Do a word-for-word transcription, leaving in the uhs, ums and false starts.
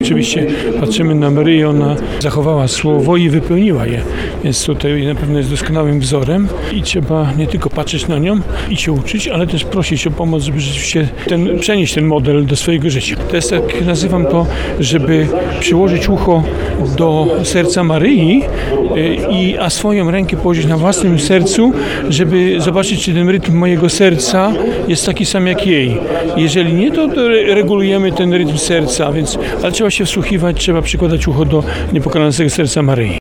oczywiście patrzymy na Maryję, ona zachowała słowo i wypełniła je, więc tutaj na pewno jest doskonałym wzorem i trzeba nie tylko patrzeć na nią i się uczyć, ale też prosić o pomoc, żeby rzeczywiście ten, przenieść ten model do swojego życia. To jest, tak nazywam to, żeby przyłożyć ucho do serca Maryi, i, a swoją rękę położyć na własnym sercu, żeby zobaczyć, czy ten rytm mojego serca jest taki sam jak jej. Jeżeli nie, to, to regulujemy ten rytm serca, więc, ale trzeba się wsłuchiwać, trzeba przykładać ucho do niepokonanego serca Maryi.